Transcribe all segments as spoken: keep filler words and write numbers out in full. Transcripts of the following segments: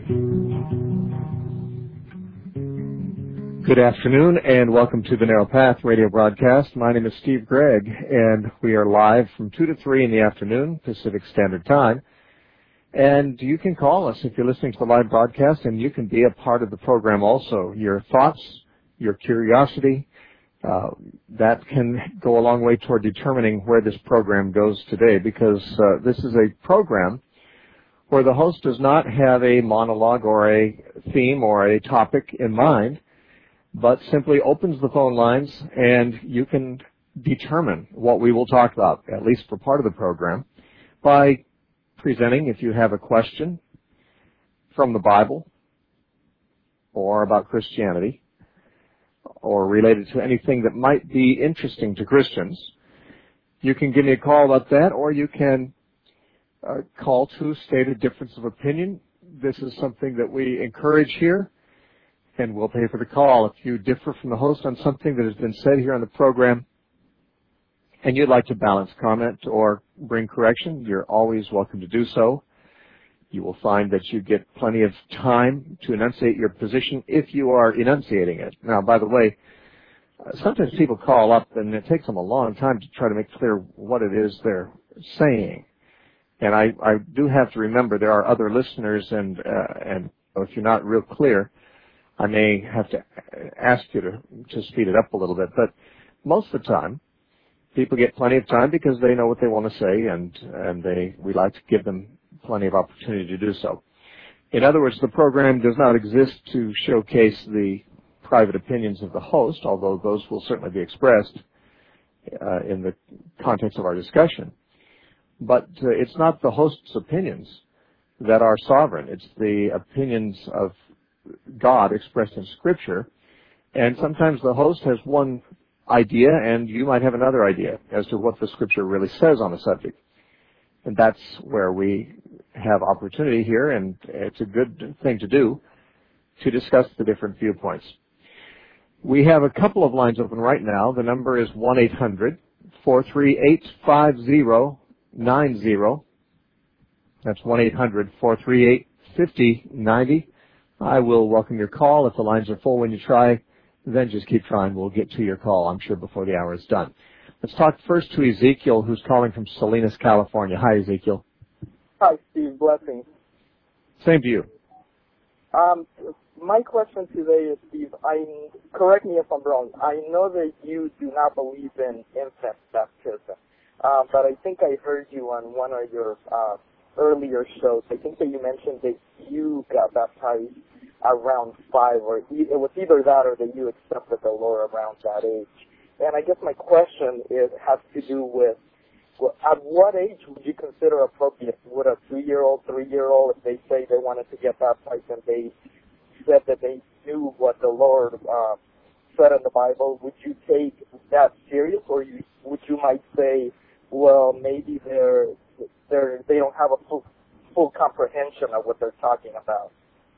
Good afternoon and welcome to the Narrow Path radio broadcast. My name is Steve Gregg and we are live from two to three in the afternoon, Pacific Standard Time. And you can call us if you're listening to the live broadcast, and you can be a part of the program also. Your thoughts, your curiosity, uh, that can go a long way toward determining where this program goes today, because uh, this is a program where the host does not have a monologue or a theme or a topic in mind, but simply opens the phone lines and you can determine what we will talk about, at least for part of the program, by presenting, if you have a question from the Bible or about Christianity or related to anything that might be interesting to Christians. You can give me a call about that, or you can uh, call to state a difference of opinion. This is something that we encourage here, and we'll pay for the call. If you differ from the host on something that has been said here on the program and you'd like to balance comment or bring correction, you're always welcome to do so. You will find that you get plenty of time to enunciate your position if you are enunciating it. Now, by the way, sometimes people call up and it takes them a long time to try to make clear what it is they're saying. And I, I do have to remember there are other listeners, and uh, and if you're not real clear, I may have to ask you to, to speed it up a little bit. But most of the time, people get plenty of time because they know what they want to say, and, and they we like to give them plenty of opportunity to do so. In other words, the program does not exist to showcase the private opinions of the host, although those will certainly be expressed uh, in the context of our discussion. But uh, it's not the host's opinions that are sovereign. It's the opinions of God expressed in Scripture, and sometimes the host has one idea and you might have another idea as to what the Scripture really says on the subject. And that's where we have opportunity here, and it's a good thing to do, to discuss the different viewpoints. We have a couple of lines open right now. The number is one eight hundred, four three eight, five zero nine zero. That's one eight hundred, four three eight, five zero nine zero. I will welcome your call. If the lines are full when you try, then just keep trying. We'll get to your call, I'm sure, before the hour is done. Let's talk first to Ezekiel, who's calling from Salinas, California. Hi, Ezekiel. Hi, Steve. Blessings. Same to you. Um, my question today is, Steve, I, correct me if I'm wrong. I know that you do not believe in infant baptism, uh, but I think I heard you on one of your uh, earlier shows. I think that you mentioned that you got baptized around five, or it was either that or that you accepted the Lord around that age. And I guess my question is has to do with, well, at what age would you consider appropriate? Would a two-year-old, three-year-old, if they say they wanted to get baptized and they said that they knew what the Lord uh, said in the Bible, would you take that serious, or you, would you might say, well, maybe they're they're they don't have a full full comprehension of what they're talking about?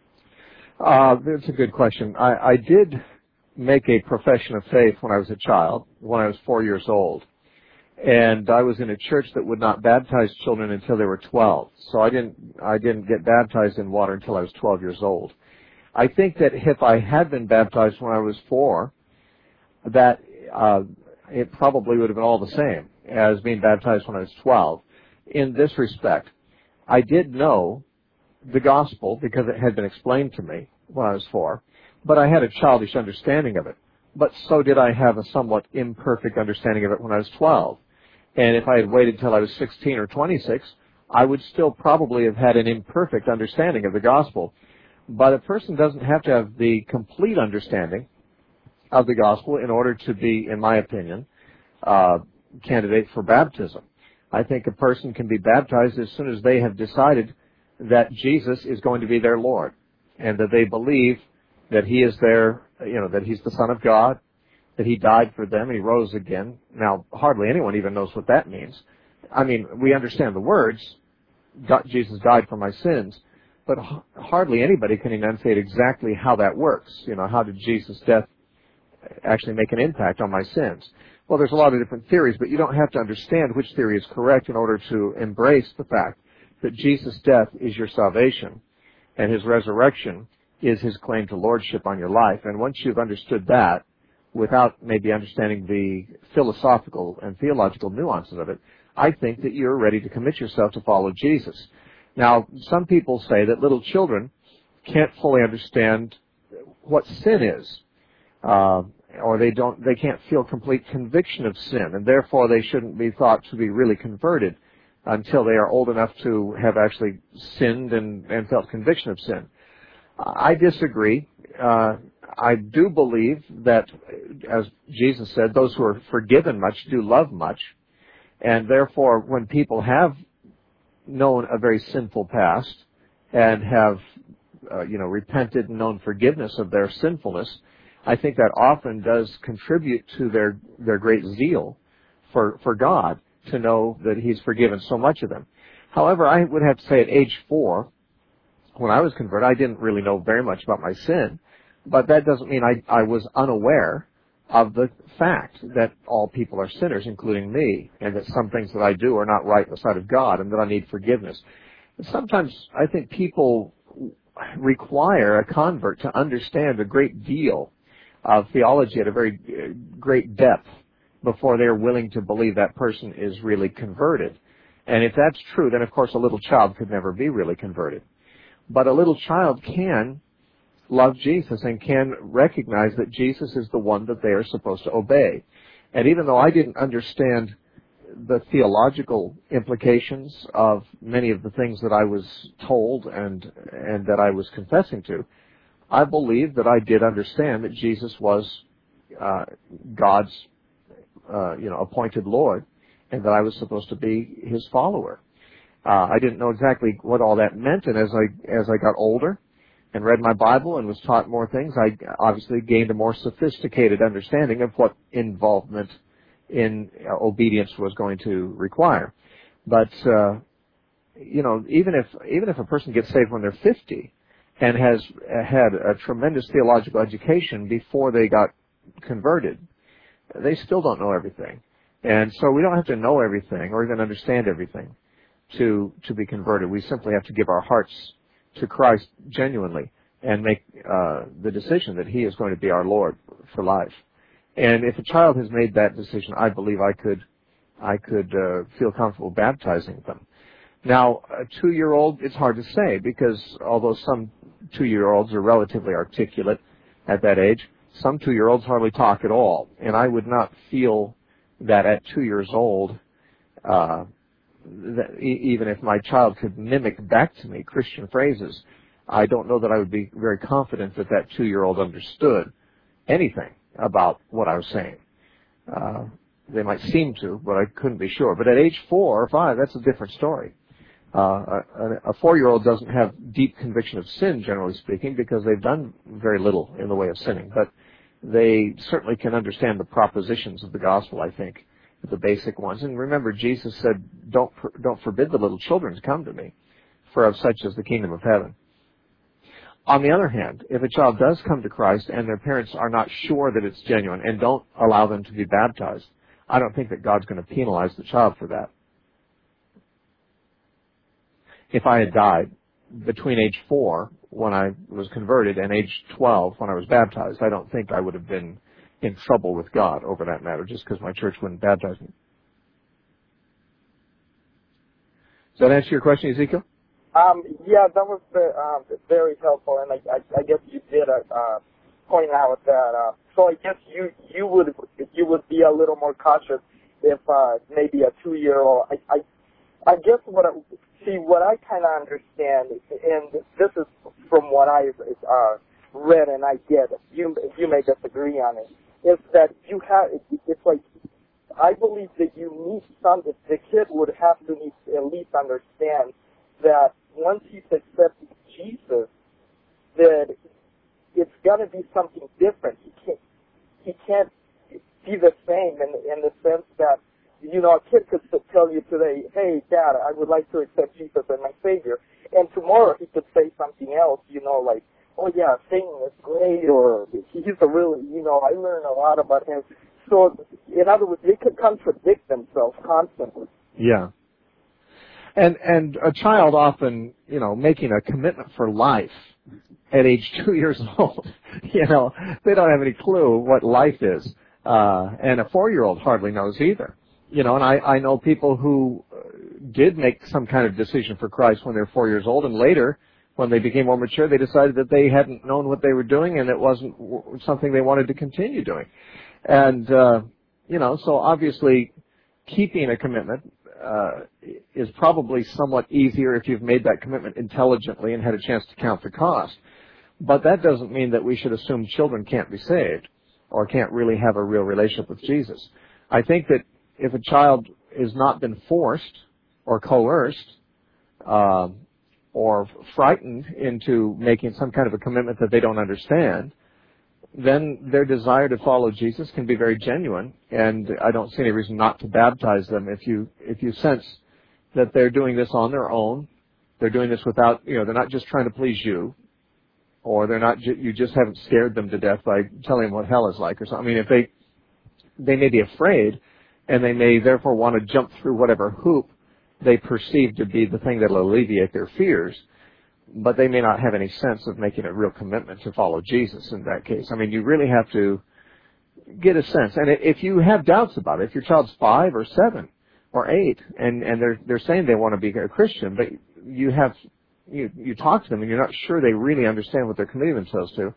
Uh, that's a good question. I, I did make a profession of faith when I was a child, when I was four years old. And I was in a church that would not baptize children until they were twelve. So I didn't, I didn't get baptized in water until I was twelve years old. I think that if I had been baptized when I was four, that uh, it probably would have been all the same as being baptized when I was twelve. In this respect, I did know the gospel because it had been explained to me when I was four, but I had a childish understanding of it. But so did I have a somewhat imperfect understanding of it when I was twelve. And if I had waited till I was sixteen or twenty-six, I would still probably have had an imperfect understanding of the gospel. But a person doesn't have to have the complete understanding of the gospel in order to be, in my opinion, uh, candidate for baptism. I think a person can be baptized as soon as they have decided that Jesus is going to be their Lord, and that they believe that He is their, you know, that He's the Son of God, that He died for them, He rose again. Now, hardly anyone even knows what that means. I mean, we understand the words, God, Jesus died for my sins, but h- hardly anybody can enunciate exactly how that works. You know, how did Jesus' death actually make an impact on my sins? Well, there's a lot of different theories, but you don't have to understand which theory is correct in order to embrace the fact that Jesus' death is your salvation. and his resurrection is his claim to lordship on your life. And once you've understood that, without maybe understanding the philosophical and theological nuances of it, I think that you're ready to commit yourself to follow Jesus. Now, some people say that little children can't fully understand what sin is, uh, or they don't, they can't feel complete conviction of sin, and therefore they shouldn't be thought to be really converted until they are old enough to have actually sinned and, and felt conviction of sin. I disagree. Uh, I do believe that, as Jesus said, those who are forgiven much do love much, and therefore when people have known a very sinful past and have, uh, you know, repented and known forgiveness of their sinfulness, I think that often does contribute to their, their great zeal for, for God, to know that He's forgiven so much of them. However, I would have to say at age four, when I was converted, I didn't really know very much about my sin, but that doesn't mean I, I was unaware of the fact that all people are sinners, including me, and that some things that I do are not right in the sight of God, and that I need forgiveness. And sometimes I think people require a convert to understand a great deal of theology at a very great depth before they're willing to believe that person is really converted. And if that's true, then of course a little child could never be really converted. But a little child can love Jesus and can recognize that Jesus is the one that they are supposed to obey. And even though I didn't understand the theological implications of many of the things that I was told and and that I was confessing to, I believe that I did understand that Jesus was uh, God's uh, you know appointed Lord, and that I was supposed to be His follower. Uh, I didn't know exactly what all that meant, and as I as I got older and read my Bible and was taught more things, I obviously gained a more sophisticated understanding of what involvement in obedience was going to require. But uh, you know, even if even if a person gets saved when they're fifty and has had a tremendous theological education before they got converted, they still don't know everything. And so we don't have to know everything or even understand everything to to be converted. We simply have to give our hearts to Christ genuinely and make uh, the decision that He is going to be our Lord for life. And if a child has made that decision, I believe I could I could uh, feel comfortable baptizing them. Now, a two-year-old, it's hard to say, because although some two-year-olds are relatively articulate at that age, some two-year-olds hardly talk at all. And I would not feel that at two years old, uh, that even if my child could mimic back to me Christian phrases, I don't know that I would be very confident that that two-year-old understood anything about what I was saying. Uh, they might seem to, but I couldn't be sure. But at age four or five, that's a different story. Uh, a, a four-year-old doesn't have deep conviction of sin, generally speaking, because they've done very little in the way of sinning. But they certainly can understand the propositions of the gospel, I think, the basic ones. And remember, Jesus said, don't, don't forbid the little children to come to me, for of such is the kingdom of heaven. On the other hand, if a child does come to Christ and their parents are not sure that it's genuine and don't allow them to be baptized, I don't think that God's going to penalize the child for that. If I had died between age four, when I was converted, and age twelve, when I was baptized, I don't think I would have been in trouble with God over that matter, just because my church wouldn't baptize me. Does that answer your question, Ezekiel? Um, yeah, that was uh, very helpful, and I, I, I guess you did uh, uh, point out that. Uh, so I guess you you would you would be a little more cautious if uh, maybe a two-year-old. I, I I guess what I see what I kind of understand, and this is from what I uh, read and I get. You you may disagree on it. Is that you have? It's like I believe that you need some. The kid would have to need to at least understand that once he's accepted Jesus, that it's got to be something different. He can't, he can't be the same in, in the sense that, you know, a kid could tell you today, hey, Dad, I would like to accept Jesus as my Savior. And tomorrow he could say something else, you know, like, oh, yeah, singing is great, or he's a really, you know, I learned a lot about him. So, in other words, they could contradict themselves constantly. Yeah. And and a child often, you know, making a commitment for life at age two years old, you know, they don't have any clue what life is. Uh, and a four-year-old hardly knows either. You know, and I, I know people who did make some kind of decision for Christ when they were four years old, and later, when they became more mature, they decided that they hadn't known what they were doing and it wasn't something they wanted to continue doing. And, uh, you know, so obviously keeping a commitment uh, is probably somewhat easier if you've made that commitment intelligently and had a chance to count the cost. But that doesn't mean that we should assume children can't be saved or can't really have a real relationship with Jesus. I think that if a child has not been forced or coerced uh, or frightened into making some kind of a commitment that they don't understand, then their desire to follow Jesus can be very genuine, and I don't see any reason not to baptize them if you if you sense that they're doing this on their own, they're doing this without, you know, they're not just trying to please you, or they're not, you just haven't scared them to death by telling them what hell is like or something. I mean, if they, they may be afraid, and they may therefore want to jump through whatever hoop they perceive to be the thing that will alleviate their fears, but they may not have any sense of making a real commitment to follow Jesus in that case. I mean, you really have to get a sense. And if you have doubts about it, if your child's five or seven or eight, and, and they're, they're saying they want to be a Christian, but you have, you, you talk to them and you're not sure they really understand what they're committing themselves to,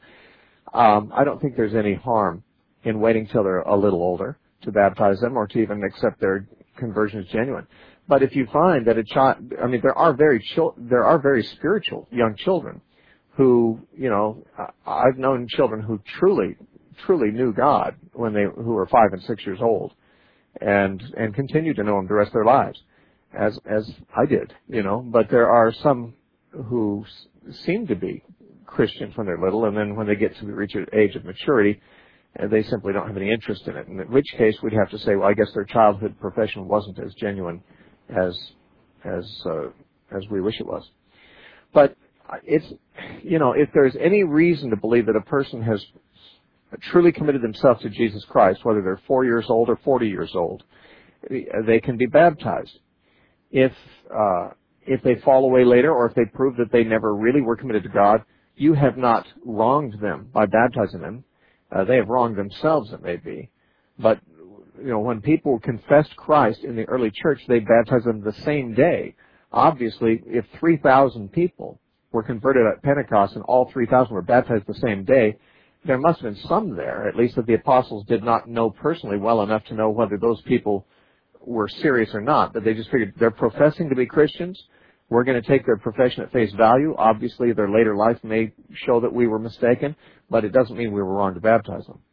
um, I don't think there's any harm in waiting till they're a little older to baptize them or to even accept their conversion as genuine. But if you find that a child, I mean, there are very chil- there are very spiritual young children who, you know, I've known children who truly, truly knew God when they, who were five and six years old, and and continue to know Him the rest of their lives, as as I did, you know. But there are some who s- seem to be Christians when they're little, and then when they get to reach an age of maturity, and they simply don't have any interest in it. In which case, we'd have to say, well, I guess their childhood profession wasn't as genuine as as uh, as we wish it was. But it's, you know, if there's any reason to believe that a person has truly committed themselves to Jesus Christ, whether they're four years old or forty years old, they can be baptized. If uh, if they fall away later, or if they prove that they never really were committed to God, you have not wronged them by baptizing them. Uh, they have wronged themselves, it may be. But you know, when people confessed Christ in the early church, they baptized them the same day. Obviously, if three thousand people were converted at Pentecost and all three thousand were baptized the same day, there must have been some there, at least that the apostles did not know personally well enough to know whether those people were serious or not. But they just figured they're professing to be Christians. We're going to take their profession at face value. Obviously, their later life may show that we were mistaken, but it doesn't mean we were wrong to baptize them.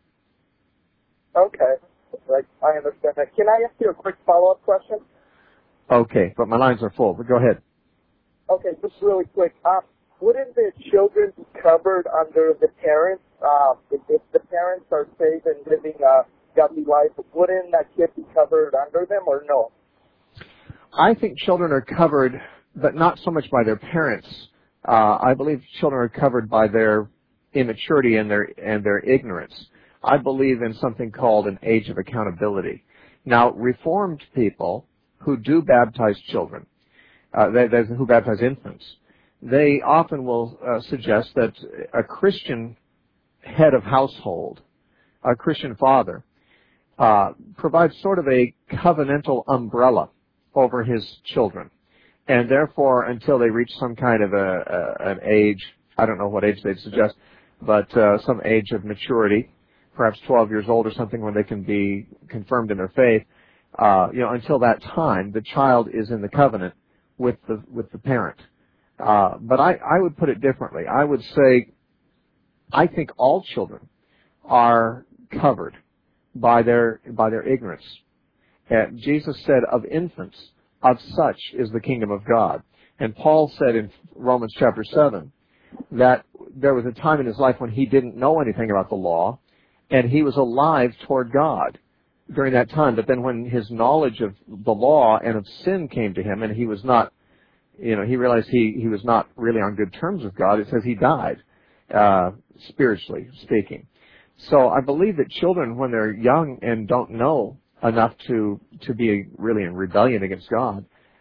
Okay. Right, I understand that. Can I ask you a quick follow-up question? Okay, but my lines are full, but go ahead. Okay, just really quick. Uh, wouldn't the children be covered under the parents? Uh, if, if the parents are saved and living a godly life, wouldn't that kid be covered under them, or no? I think children are covered, but not so much by their parents. Uh, I believe children are covered by their immaturity and their and their ignorance. I believe in something called an age of accountability. Now, Reformed people who do baptize children, uh, they, they, who baptize infants, they often will uh, suggest that a Christian head of household, a Christian father, uh, provides sort of a covenantal umbrella over his children. And therefore, until they reach some kind of a, a an age, I don't know what age they'd suggest, but uh, some age of maturity, perhaps twelve years old or something, when they can be confirmed in their faith, uh, you know, until that time, the child is in the covenant with the with the parent. Uh, but I, I would put it differently. I would say, I think all children are covered by their by their ignorance. Uh, Jesus said, of infants, of such is the kingdom of God. And Paul said in Romans chapter seven that there was a time in his life when he didn't know anything about the law, and he was alive toward God during that time. But then when his knowledge of the law and of sin came to him, and he was not, you know, he realized he, he was not really on good terms with God, it says he died, uh, spiritually speaking. So I believe that children, when they're young and don't know enough to, to be really in rebellion against God,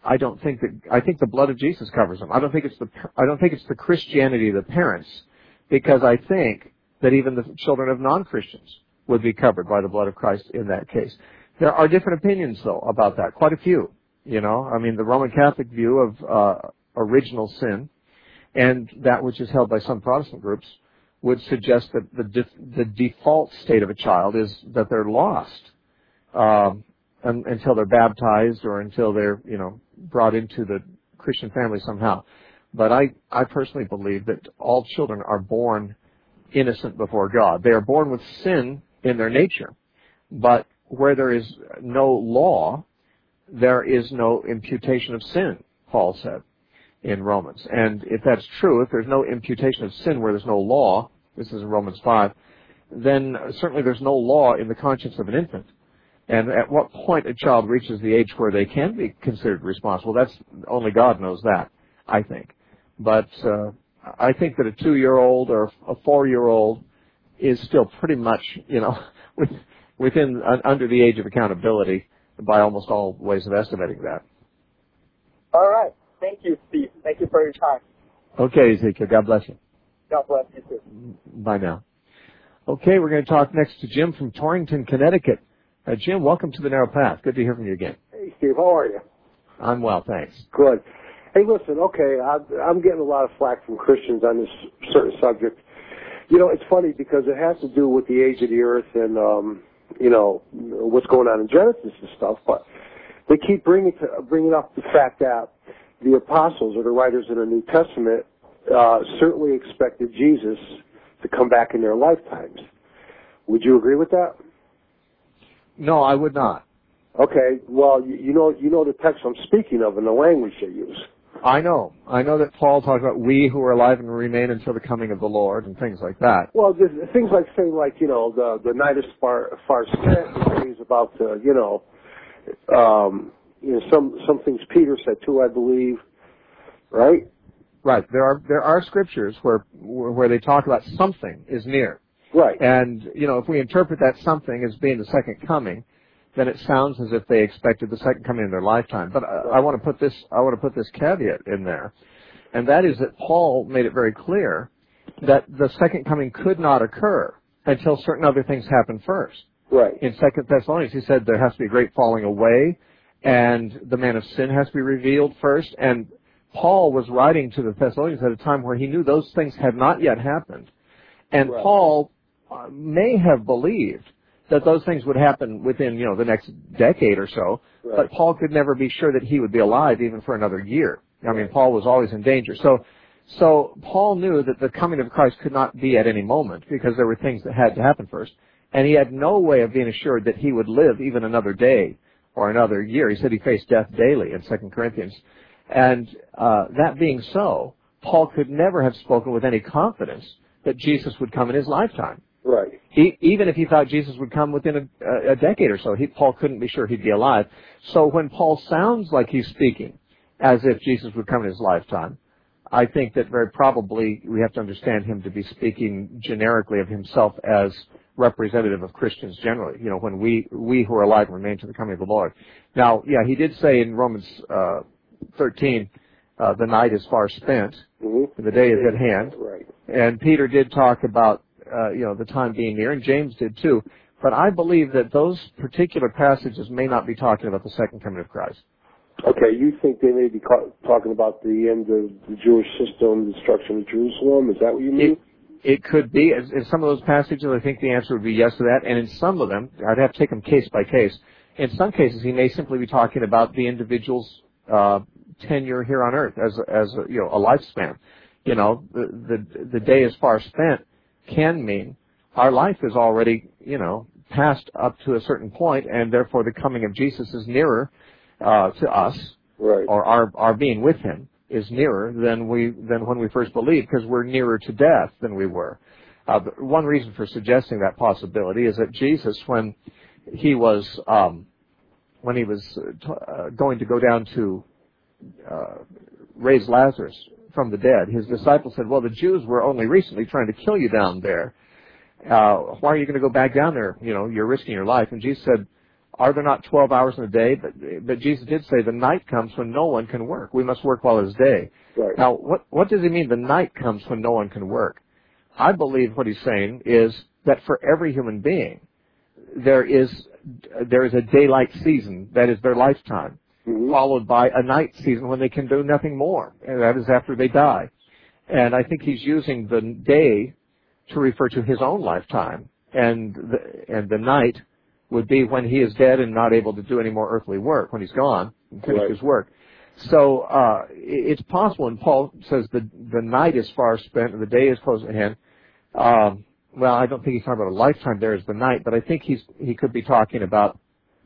I don't think that, I think the blood of Jesus covers them. I don't think it's the, I don't think it's the Christianity of the parents, because I think that even the children of non-Christians would be covered by the blood of Christ in that case. There are different opinions, though, about that. Quite a few, you know. I mean, the Roman Catholic view of uh, original sin, and that which is held by some Protestant groups, would suggest that the def- the default state of a child is that they're lost um, un- until they're baptized or until they're, you know, brought into the Christian family somehow. But I, I personally believe that all children are born innocent before God. They are born with sin in their nature, but where there is no law, there is no imputation of sin, Paul said in Romans. And if that's true, if there's no imputation of sin where there's no law, this is in Romans five, then certainly there's no law in the conscience of an infant. And at what point a child reaches the age where they can be considered responsible, that's only God knows that, I think. But uh, I think that a two-year-old or a four-year-old is still pretty much, you know, with, within uh, under the age of accountability by almost all ways of estimating that. All right. Thank you, Steve. Thank you for your time. Okay, Ezekiel. God bless you. God bless you, too. Bye now. Okay, we're going to talk next to Jim from Torrington, Connecticut. Uh, Jim, welcome to the Narrow Path. Good to hear from you again. Hey, Steve. How are you? I'm well, thanks. Good. Hey, listen, okay, I, I'm getting a lot of flack from Christians on this certain subject. You know, it's funny because it has to do with the age of the earth and, um, you know, what's going on in Genesis and stuff, but they keep bringing, to, bringing up the fact that the apostles or the writers in the New Testament uh, certainly expected Jesus to come back in their lifetimes. Would you agree with that? No, I would not. Okay, well, you, you know, you know the text I'm speaking of and the language they use. I know. I know that Paul talks about we who are alive and remain until the coming of the Lord and things like that. Well, there's things like saying, like, you know, the the night is far far spent. He's about to, you know, um, you know, some some things Peter said too, I believe, right? Right. There are there are scriptures where where they talk about something is near. Right. And you know, if we interpret that something as being the second coming, then it sounds as if they expected the second coming in their lifetime. But I, I want to put this I want to put this caveat in there, and that is that Paul made it very clear that the second coming could not occur until certain other things happen first. Right. In Second Thessalonians, he said there has to be a great falling away, and the man of sin has to be revealed first. And Paul was writing to the Thessalonians at a time where he knew those things had not yet happened. And right. Paul uh, may have believed that those things would happen within, you know, the next decade or so, right. but Paul could never be sure that he would be alive even for another year. I mean, right. Paul was always in danger. So, so Paul knew that the coming of Christ could not be at any moment because there were things that had to happen first. And he had no way of being assured that he would live even another day or another year. He said he faced death daily in Second Corinthians. And uh, that being so, Paul could never have spoken with any confidence that Jesus would come in his lifetime. Right. He, even if he thought Jesus would come within a, a decade or so, he, Paul couldn't be sure he'd be alive. So when Paul sounds like he's speaking as if Jesus would come in his lifetime, I think that very probably we have to understand him to be speaking generically of himself as representative of Christians generally. You know, when we we who are alive remain to the coming of the Lord. Now, yeah, he did say in Romans uh, thirteen, uh, the night is far spent, mm-hmm. and the day is at hand. Right. And Peter did talk about uh, you know the time being near, and James did too. But I believe that those particular passages may not be talking about the second coming of Christ. Okay, you think they may be ca- talking about the end of the Jewish system, destruction of Jerusalem? Is that what you mean? It, it could be. In, in some of those passages, I think the answer would be yes to that. And in some of them, I'd have to take them case by case. In some cases, he may simply be talking about the individual's uh, tenure here on earth as a, as a, you know a lifespan. You know, the, the the day is far spent can mean our life is already you know passed up to a certain point, and therefore the coming of Jesus is nearer uh, to us, right. or our our being with him is nearer than we than when we first believed, because we're nearer to death than we were. Uh, one reason for suggesting that possibility is that Jesus, when he was um, when he was uh, going to go down to uh, raise Lazarus from the dead, his disciples said, "Well, the Jews were only recently trying to kill you down there. Uh, why are you going to go back down there? You know, you're risking your life." And Jesus said, Are there not twelve hours in a day? But, but Jesus did say the night comes when no one can work. We must work while it is day. Right. Now, what, what does he mean the night comes when no one can work? I believe what he's saying is that for every human being, there is, there is a daylight season, that is their lifetime, mm-hmm. followed by a night season when they can do nothing more, and that is after they die. And I think he's using the day to refer to his own lifetime, and the, and the night would be when he is dead and not able to do any more earthly work, when he's gone and finished right. his work. So uh, it's possible, and Paul says the the night is far spent and the day is close at hand. Um, well, I don't think he's talking about a lifetime there as the night, but I think he's he could be talking about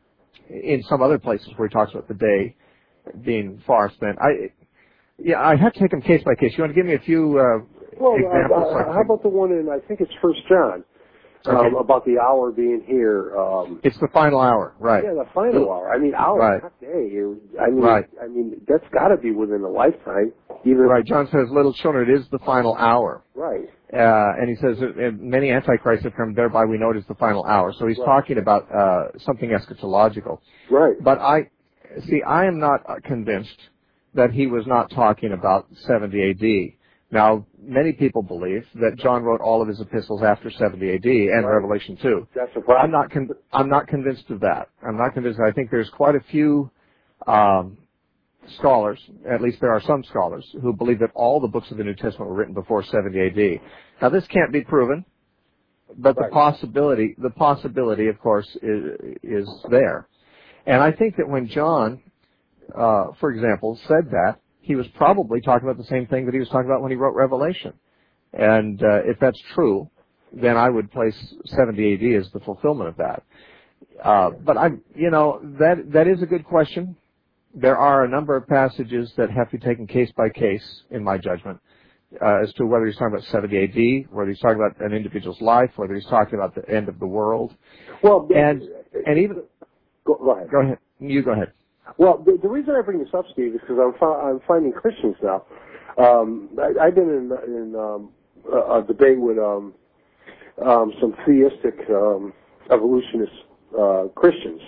in some other places where he talks about the day being far spent. I yeah, I have to take them case by case. You want to give me a few uh, well, examples? Uh, uh, how about the one in I think it's First John? Um, okay. About the hour being here. Um, it's the final hour, right? Yeah, the final hour. I mean, hour, right. not day. I mean, right. I mean, that's got to be within a lifetime. Even right. John says, "Little children, it is the final hour." Right. Uh, and he says, uh, "Many antichrists have come; thereby we know it is the final hour." So he's right. talking about uh, something eschatological. Right. But I see. I am not convinced that he was not talking about seventy A D. Now, many people believe that John wrote all of his epistles after seventy A D and right. Revelation two. That's a problem. I'm not. Con- I'm not convinced of that. I'm not convinced. I think there's quite a few um, scholars, at least there are some scholars, who believe that all the books of the New Testament were written before seventy A D. Now, this can't be proven, but right. the possibility, the possibility, of course, is, is there. And I think that when John, uh, for example, said that, he was probably talking about the same thing that he was talking about when he wrote Revelation. And uh, if that's true, then I would place seventy A D as the fulfillment of that. Uh, but I, you know, that that is a good question. There are a number of passages that have to be taken case by case, in my judgment, uh, as to whether he's talking about seventy A D, whether he's talking about an individual's life, whether he's talking about the end of the world. Well, and and even go, go ahead. Go ahead. You go ahead. Well, the, the reason I bring this up, Steve, is because I'm, fi- I'm finding Christians now. Um, I, I've been in, in um, a, a debate with um, um, some theistic um, evolutionist uh, Christians,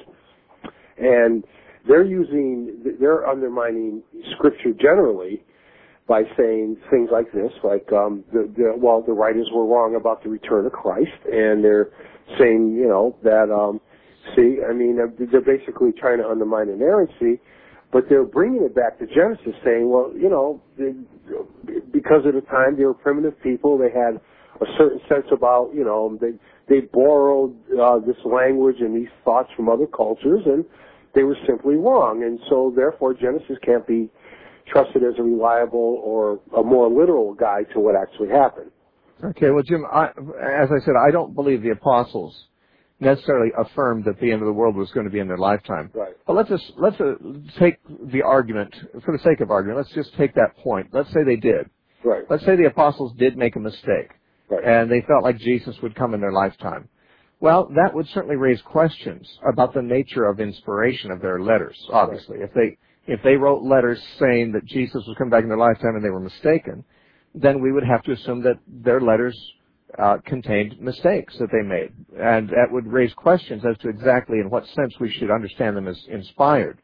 and they're using, they're undermining Scripture generally by saying things like this, like, um, the, the, well, the writers were wrong about the return of Christ, and they're saying, you know, that. Um, See, I mean, they're basically trying to undermine inerrancy, but they're bringing it back to Genesis, saying, well, you know, they, because of the time, they were primitive people. They had a certain sense about, you know, they they borrowed uh, this language and these thoughts from other cultures, and they were simply wrong. And so, therefore, Genesis can't be trusted as a reliable or a more literal guide to what actually happened. Okay, well, Jim, I, as I said, I don't believe the apostles necessarily affirmed that the end of the world was going to be in their lifetime. Right. But let's just let's uh, take the argument for the sake of argument. Let's just take that point. Let's say they did. Right. Let's say the apostles did make a mistake, right. and they felt like Jesus would come in their lifetime. Well, that would certainly raise questions about the nature of inspiration of their letters. Obviously, right. if they if they wrote letters saying that Jesus was coming back in their lifetime and they were mistaken, then we would have to assume that their letters Uh, contained mistakes that they made, and that would raise questions as to exactly in what sense we should understand them as inspired.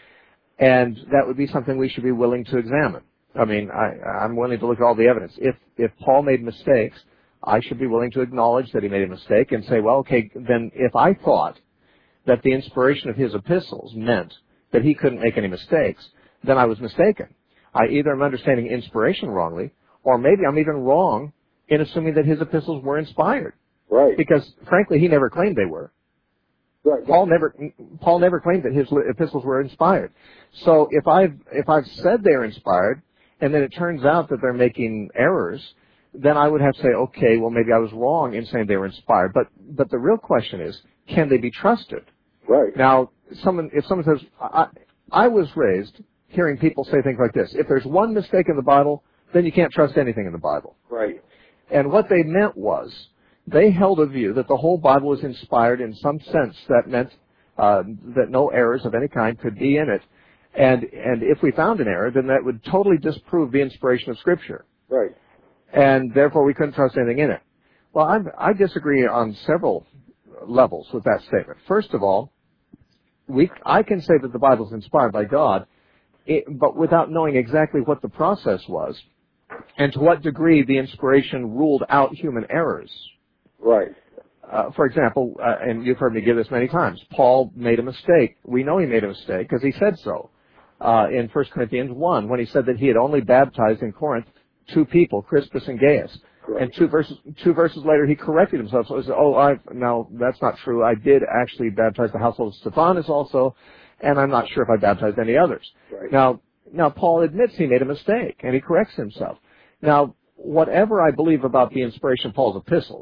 And that would be something we should be willing to examine. I mean, I, I'm willing to look at all the evidence. If if Paul made mistakes, I should be willing to acknowledge that he made a mistake and say, well, okay, then if I thought that the inspiration of his epistles meant that he couldn't make any mistakes, then I was mistaken. I either am understanding inspiration wrongly, or maybe I'm even wrong in assuming that his epistles were inspired. Right. Because, frankly, he never claimed they were. Right. Paul never Paul never claimed that his epistles were inspired. So if I've if I've said they're inspired, and then it turns out that they're making errors, then I would have to say, okay, well, maybe I was wrong in saying they were inspired. But but the real question is, can they be trusted? Right. Now, someone if someone says, I, I was raised hearing people say things like this: if there's one mistake in the Bible, then you can't trust anything in the Bible. Right. And what they meant was, they held a view that the whole Bible was inspired in some sense that meant uh, that no errors of any kind could be in it. And and if we found an error, then that would totally disprove the inspiration of Scripture. Right. And therefore we couldn't trust anything in it. Well, I'm, I disagree on several levels with that statement. First of all, we, I can say that the Bible is inspired by God, it, but without knowing exactly what the process was and to what degree the inspiration ruled out human errors. Right. Uh, for example, uh, and you've heard me give this many times, Paul made a mistake. We know he made a mistake because he said so uh, in First Corinthians one when he said that he had only baptized in Corinth two people, Crispus and Gaius. Correct. And two verses two verses later, he corrected himself. So he said, oh, I, no, that's not true. I did actually baptize the household of Stephanas also, and I'm not sure if I baptized any others. Right. Now, now, Paul admits he made a mistake, and he corrects himself. Now, whatever I believe about the inspiration of Paul's epistles,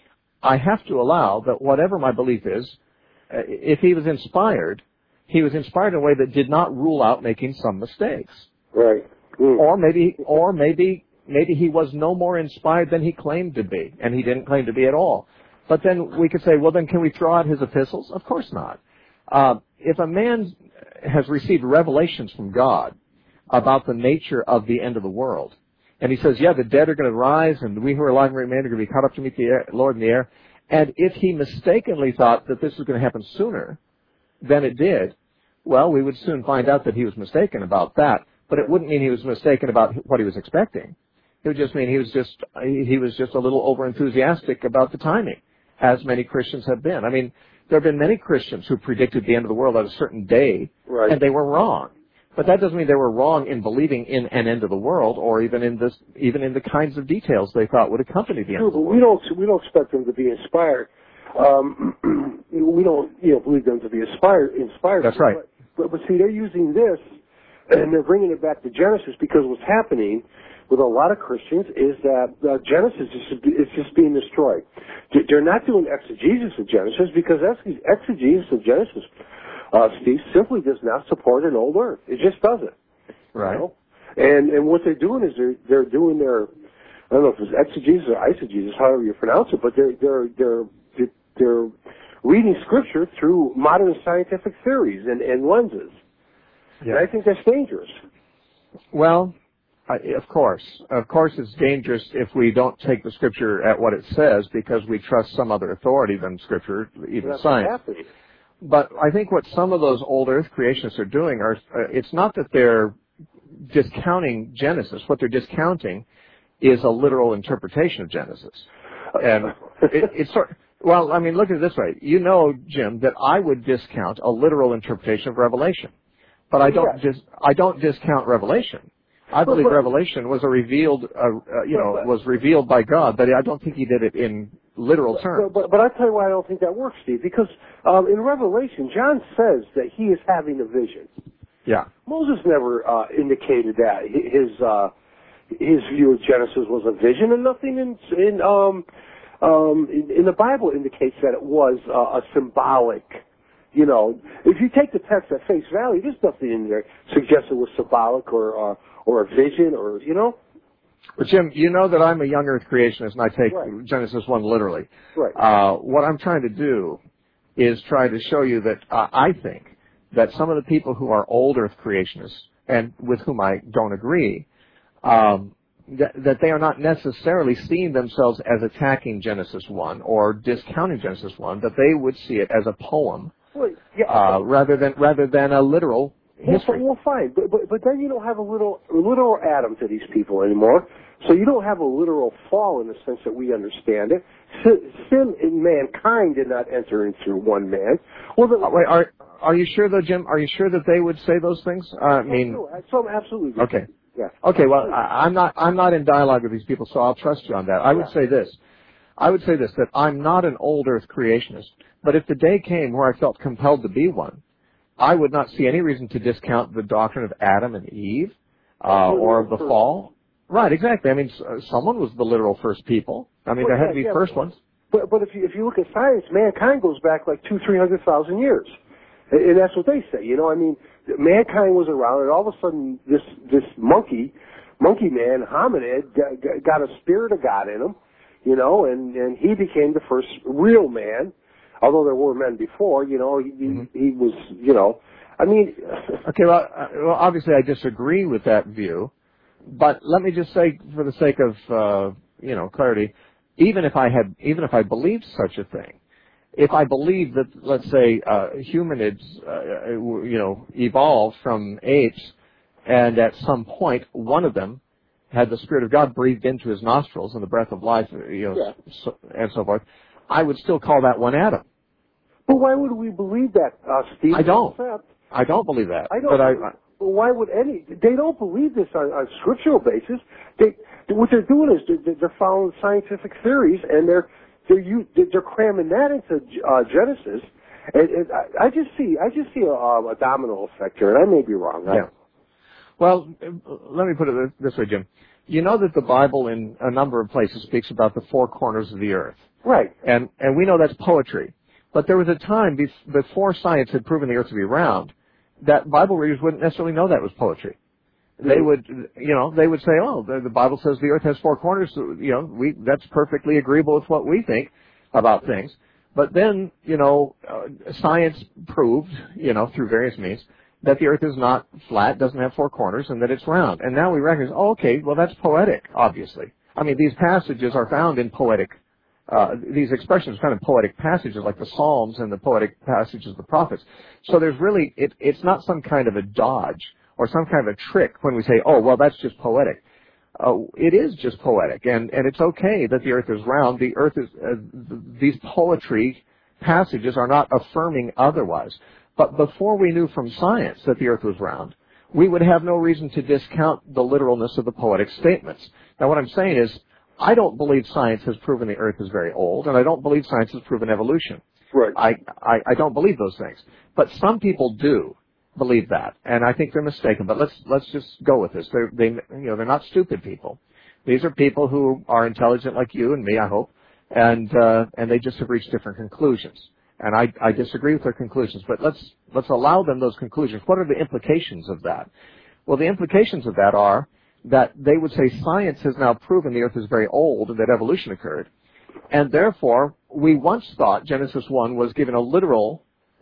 I have to allow that whatever my belief is, uh, if he was inspired, he was inspired in a way that did not rule out making some mistakes. Right. Mm. Or maybe, or maybe, maybe he was no more inspired than he claimed to be, and he didn't claim to be at all. But then we could say, well, then can we throw out his epistles? Of course not. Uh, if a man has received revelations from God about the nature of the end of the world, and he says, yeah, the dead are going to rise, and we who are alive and remain are going to be caught up to meet the air, Lord in the air. And if he mistakenly thought that this was going to happen sooner than it did, well, we would soon find out that he was mistaken about that. But it wouldn't mean he was mistaken about what he was expecting. It would just mean he was just he was just a little over-enthusiastic about the timing, as many Christians have been. I mean, there have been many Christians who predicted the end of the world at a certain day, right. and they were wrong. But that doesn't mean they were wrong in believing in an end of the world, or even in this, even in the kinds of details they thought would accompany the end True, of the world. We don't, we don't expect them to be inspired. Um, we don't, you know, believe them to be inspired. Inspired. That's right. But, but, but see, they're using this, and they're bringing it back to Genesis because what's happening with a lot of Christians is that uh, Genesis is, is just being destroyed. They're not doing exegesis of Genesis because exegesis of Genesis, uh, Steve, simply does not support an old earth. It just doesn't. Right. You know? And and what they're doing is they're they're doing their, I don't know if it's exegesis or eisegesis, however you pronounce it, but they're they're they're they're reading Scripture through modern scientific theories and, and lenses. Yeah. And I think that's dangerous. Well, I, of course. Of course it's dangerous if we don't take the Scripture at what it says because we trust some other authority than Scripture, even that's science. But I think what some of those old earth creationists are doing are, uh, it's not that they're discounting Genesis. What they're discounting is a literal interpretation of Genesis. And it, it's sort well, I mean, look at it this way. You know, Jim, that I would discount a literal interpretation of Revelation. But I don't yes. dis, I don't discount Revelation. I believe but, but, Revelation was a revealed, uh, uh, you know, but, was revealed by God, but I don't think he did it in literal but, terms. But, but, but I'll tell you why I don't think that works, Steve, because um, in Revelation, John says that he is having a vision. Yeah. Moses never uh, indicated that. His uh, his view of Genesis was a vision, and nothing in in um, um, in, in the Bible indicates that it was uh, a symbolic. You know, if you take the text at face value, there's nothing in there suggests it was symbolic or uh, or a vision or you know. But Jim, you know that I'm a young Earth creationist, and I take right. Genesis one literally. Right. Uh, what I'm trying to do is try to show you that uh, I think that some of the people who are old Earth creationists, and with whom I don't agree, um, that, that they are not necessarily seeing themselves as attacking Genesis one or discounting Genesis one, but they would see it as a poem well, yeah, uh, rather than rather than a literal history. Well, well fine, but, but but then you don't have a little a literal Adam to these people anymore. So you don't have a literal fall in the sense that we understand it. Sin in mankind did not enter into one man. Well, the, wait, are are you sure though, Jim? Are you sure that they would say those things? Uh, I mean, so absolutely. Okay. Yeah. Okay. Well, I, I'm not I'm not in dialogue with these people, so I'll trust you on that. I would yeah. say this. I would say this, that I'm not an old Earth creationist, but if the day came where I felt compelled to be one, I would not see any reason to discount the doctrine of Adam and Eve uh, or of the fall. Right, exactly. I mean, someone was the literal first people. I mean, well, there had yeah, to be yeah, first but, ones. But but if you if you look at science, mankind goes back like two three hundred thousand years, and, and that's what they say. You know, I mean, mankind was around, and all of a sudden, this this monkey, monkey man, hominid, got, got a spirit of God in him. You know, and and he became the first real man. Although there were men before, you know, he mm-hmm. he, he was, you know, I mean. Okay, well, uh, well, obviously I disagree with that view. But let me just say, for the sake of uh, you know clarity, even if I had, even if I believed such a thing, if I believe that, let's say, uh, humanids, uh, you know, evolved from apes, and at some point one of them had the Spirit of God breathed into his nostrils and the breath of life, you know, Yeah. so, and so forth, I would still call that one Adam. But why would we believe that, uh, Steve? I don't. I don't believe that. I don't. But I, Well, why would any? They don't believe this on a scriptural basis. They, what they're doing is they're, they're following scientific theories, and they're they're they're cramming that into uh, Genesis. And, and I, I just see I just see a, a domino effect here, and I may be wrong. Yeah. I, well, let me put it this way, Jim. You know that the Bible, in a number of places, speaks about the four corners of the earth. Right. And and we know that's poetry. But there was a time before science had proven the earth to be round that Bible readers wouldn't necessarily know that was poetry. They would, you know, they would say, oh, the, the Bible says the earth has four corners, so, you know, we, that's perfectly agreeable with what we think about things. But then, you know, uh, science proved, you know, through various means, that the earth is not flat, doesn't have four corners, and that it's round. And now we recognize, oh, okay, well, that's poetic, obviously. I mean, these passages are found in poetic Uh, these expressions are kind of poetic passages like the Psalms and the poetic passages of the prophets. So there's really, it, it's not some kind of a dodge or some kind of a trick when we say, oh, well, that's just poetic. Uh, it is just poetic, and, and it's okay that the earth is round. The earth is, uh, these poetry passages are not affirming otherwise. But before we knew from science that the earth was round, we would have no reason to discount the literalness of the poetic statements. Now, what I'm saying is, I don't believe science has proven the earth is very old, and I don't believe science has proven evolution. Right. I, I, I don't believe those things. But some people do believe that, and I think they're mistaken. But let's let's just go with this. They're, they, you know, they're not stupid people. These are people who are intelligent like you and me, I hope, and uh, and they just have reached different conclusions. And I, I disagree with their conclusions. But let's let's allow them those conclusions. What are the implications of that? Well, the implications of that are that they would say science has now proven the earth is very old and that evolution occurred. And therefore, we once thought Genesis one was given a literal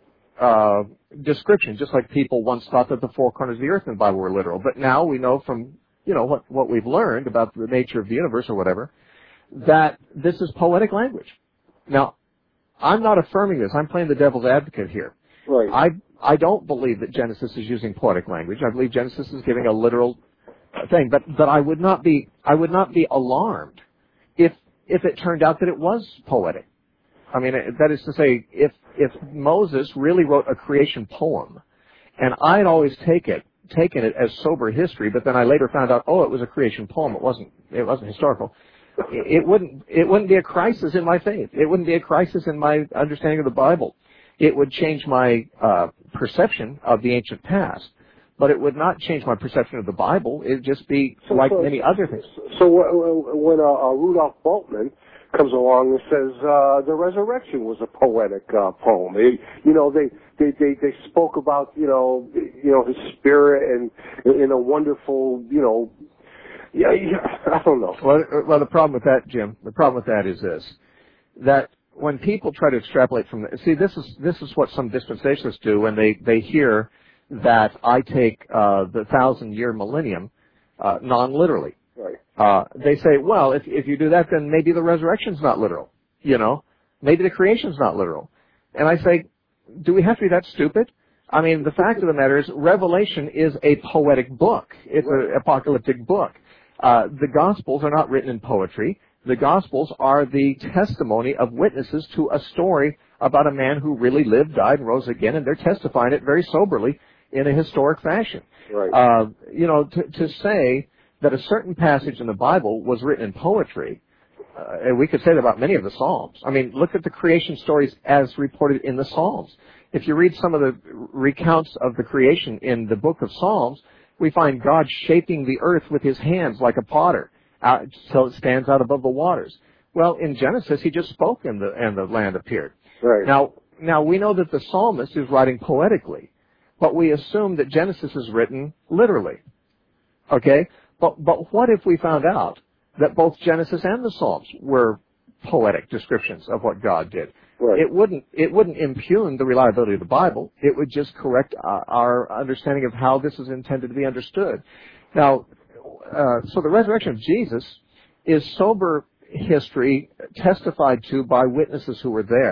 uh, description, just like people once thought that the four corners of the earth in the Bible were literal. But now we know from, you know, what, what we've learned about the nature of the universe or whatever, that this is poetic language. Now, I'm not affirming this. I'm playing the devil's advocate here. Right. I, I don't believe that Genesis is using poetic language. I believe Genesis is giving a literal thing, but but I would not be I would not be alarmed if if it turned out that it was poetic. I mean, that is to say, if if Moses really wrote a creation poem, and I'd always take it taken it as sober history, but then I later found out, oh, it was a creation poem. It wasn't it wasn't historical. It, it wouldn't it wouldn't be a crisis in my faith. It wouldn't be a crisis in my understanding of the Bible. It would change my uh, perception of the ancient past. But it would not change my perception of the Bible. It would just be so, like so, many other things. So when uh, uh, Rudolph Bultmann comes along and says uh, the resurrection was a poetic uh, poem, they, you know, they, they they they spoke about you know you know his spirit and in a wonderful you know yeah, yeah I don't know. Well, well, the problem with that, Jim, the problem with that is this: that when people try to extrapolate from the, see, this is this is what some dispensationalists do when they they hear that I take uh, the thousand-year millennium uh, non-literally. Right. Uh, they say, well, if if you do that, then maybe the resurrection's not literal. You know, maybe the creation's not literal. And I say, do we have to be that stupid? I mean, the fact of the matter is, Revelation is a poetic book. It's an apocalyptic book. Uh, the Gospels are not written in poetry. The Gospels are the testimony of witnesses to a story about a man who really lived, died, and rose again, and they're testifying it very soberly in a historic fashion. Right. Uh, you know, to, to say that a certain passage in the Bible was written in poetry, uh, and we could say that about many of the Psalms. I mean, look at the creation stories as reported in the Psalms. If you read some of the recounts of the creation in the book of Psalms, we find God shaping the earth with his hands like a potter, out, so it stands out above the waters. Well, in Genesis, he just spoke and the, and the land appeared. Right. Now, now we know that the psalmist is writing poetically, but we assume that Genesis is written literally. Okay? But, but what if we found out that both Genesis and the Psalms were poetic descriptions of what God did? Right. It wouldn't, it wouldn't impugn the reliability of the Bible. It would just correct our, our understanding of how this is intended to be understood. Now, uh, so the resurrection of Jesus is sober history testified to by witnesses who were there.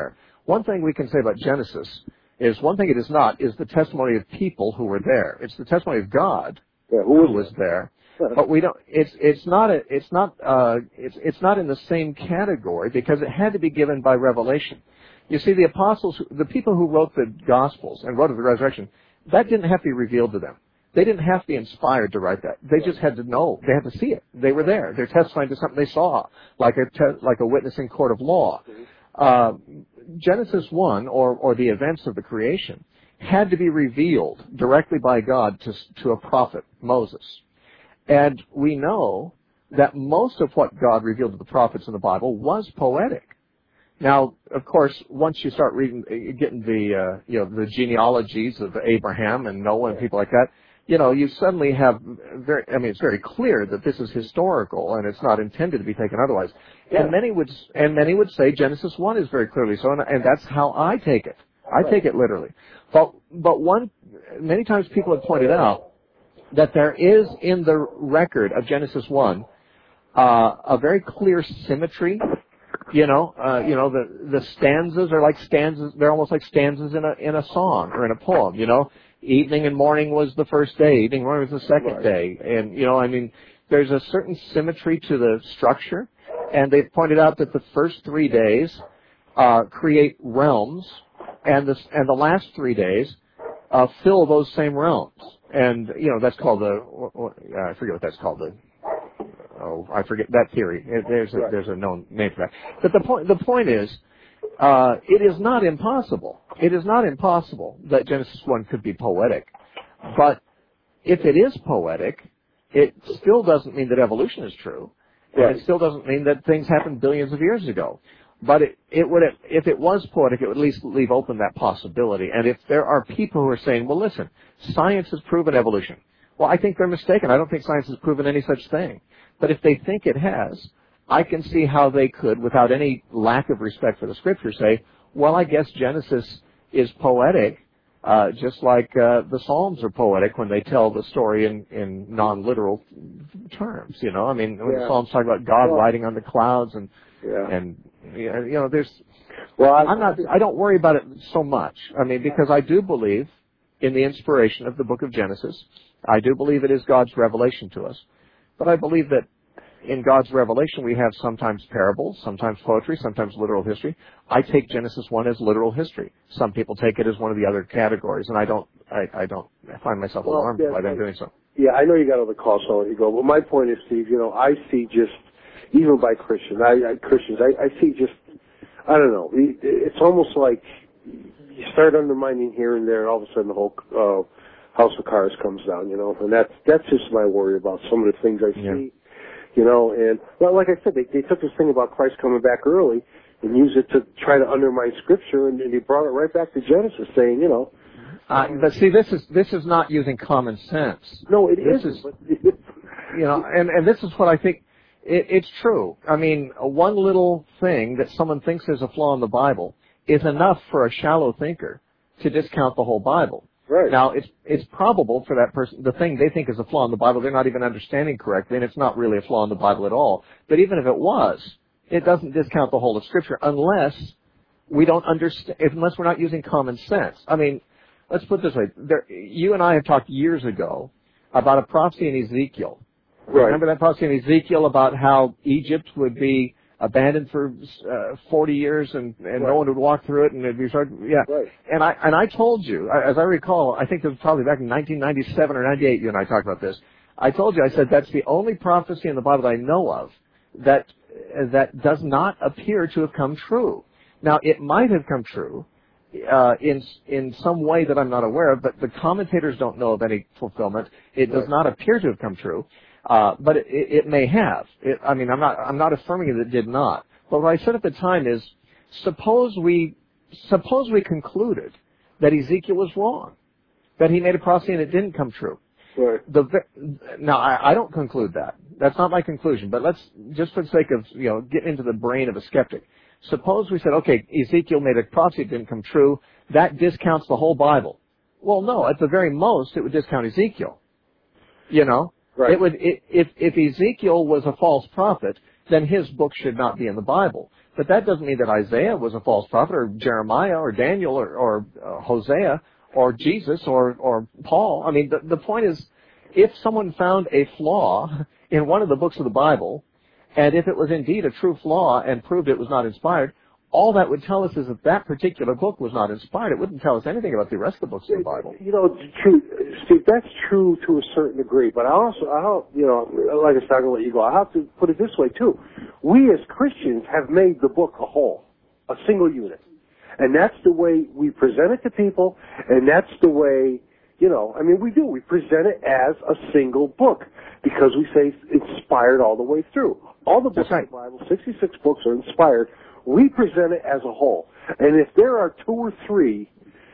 one thing we can say about Genesis is one thing it is not is the testimony of people who were there. It's the testimony of God Yeah, who who was was there. But we don't. It's it's not a, it's not uh, it's it's not in the same category because it had to be given by revelation. You see, the apostles, the people who wrote the Gospels and wrote of the resurrection, that didn't have to be revealed to them. They didn't have to be inspired to write that. They just had to know. They had to see it. They were there. They're testifying to something they saw, like a te- like a witness in court of law. Uh, Genesis one, or or the events of the creation, had to be revealed directly by God to to a prophet, Moses. And we know that most of what God revealed to the prophets in the Bible was poetic. Now, of course, once you start reading, getting the uh, you know the genealogies of Abraham and Noah and people like that, you know, you suddenly have very. I mean, it's very clear that this is historical and it's not intended to be taken otherwise. Yeah. And many would and many would say Genesis one is very clearly so, and, and that's how I take it. I right. take it literally. But but one many times people have pointed out that there is in the record of Genesis one uh, a very clear symmetry. You know, uh, you know the the stanzas are like stanzas. They're almost like stanzas in a in a song or in a poem. You know, evening and morning was the first day. Evening and morning was the second right. day. And you know, I mean, there's a certain symmetry to the structure. And they've pointed out that the first three days uh, create realms, and the and the last three days uh, fill those same realms. And, you know, that's called the, uh, I forget what that's called, the, oh, I forget that theory. There's a, there's a known name for that. But the point, the point is, uh, it is not impossible. It is not impossible that Genesis one could be poetic. But if it is poetic, it still doesn't mean that evolution is true. And Right. it still doesn't mean that things happened billions of years ago. But it, it would, if it was poetic, it would at least leave open that possibility. And if there are people who are saying, well, listen, science has proven evolution. Well, I think they're mistaken. I don't think science has proven any such thing. But if they think it has, I can see how they could, without any lack of respect for the Scripture, say, well, I guess Genesis is poetic, uh, just like uh, the Psalms are poetic when they tell the story in, in non-literal terms. You know, I mean, when yeah. the Psalms talk about God well, riding on the clouds and yeah. and you know, there's. Well, I, I'm not. I don't worry about it so much. I mean, because I do believe in the inspiration of the book of Genesis. I do believe it is God's revelation to us. But I believe that in God's revelation we have sometimes parables, sometimes poetry, sometimes literal history. I take Genesis one as literal history. Some people take it as one of the other categories, and I don't. I, I don't I find myself well, alarmed yeah, by them doing so. Yeah, I know you got other calls, so I'll let you go. But my point is, Steve, you know, I see just, even by Christians, I, I Christians, I, I see just, I don't know, it's almost like you start undermining here and there, and all of a sudden the whole uh, house of cards comes down, you know, and that's that's just my worry about some of the things I see, yeah. you know, and well, like I said, they, they took this thing about Christ coming back early and used it to try to undermine Scripture, and, and they brought it right back to Genesis, saying, you know. Uh, but see, this is this is not using common sense. No, it this isn't. Is, but you know, and and this is what I think. It, it's true. I mean, one little thing that someone thinks is a flaw in the Bible is enough for a shallow thinker to discount the whole Bible. Right. Now, it's it's probable for that person, the thing they think is a flaw in the Bible, they're not even understanding correctly, and it's not really a flaw in the Bible at all. But even if it was, it doesn't discount the whole of Scripture unless we don't understand, unless we're not using common sense. I mean, let's put it this way. There, you and I have talked years ago about a prophecy in Ezekiel. Right. Remember that prophecy in Ezekiel about how Egypt would be abandoned for uh, forty years and, and right. no one would walk through it and it'd be sort of, yeah. Right. And I and I told you, as I recall, I think it was probably back in nineteen ninety-seven or ninety-eight. You and I talked about this. I told you, I said that's the only prophecy in the Bible that I know of that that does not appear to have come true. Now, it might have come true uh, in in some way that I'm not aware of, but the commentators don't know of any fulfillment. It does right. not appear to have come true. Uh, but it, it may have. It, I mean, I'm not, I'm not affirming that it did not. But what I said at the time is, suppose we, suppose we concluded that Ezekiel was wrong, that he made a prophecy and it didn't come true. Right. The, now, I, I don't conclude that. That's not my conclusion. But let's, just for the sake of, you know, getting into the brain of a skeptic. Suppose we said, okay, Ezekiel made a prophecy, it didn't come true. That discounts the whole Bible. Well, no, at the very most, it would discount Ezekiel. You know? Right. It would, it, if, if Ezekiel was a false prophet, then his book should not be in the Bible. But that doesn't mean that Isaiah was a false prophet, or Jeremiah, or Daniel, or, or uh, Hosea, or Jesus, or, or Paul. I mean, the, the point is, if someone found a flaw in one of the books of the Bible, and if it was indeed a true flaw and proved it was not inspired, all that would tell us is that that particular book was not inspired. It wouldn't tell us anything about the rest of the books of the Bible. You know, true, Steve, that's true to a certain degree. But I also, I don't, you know, like I said, I'm going to let you go. I have to put it this way, too. We as Christians have made the book a whole, a single unit. And that's the way we present it to people, and that's the way, you know, I mean, we do. We present it as a single book because we say it's inspired all the way through. All the books right. of the Bible, sixty-six books, are inspired. We present it as a whole. And if there are two or three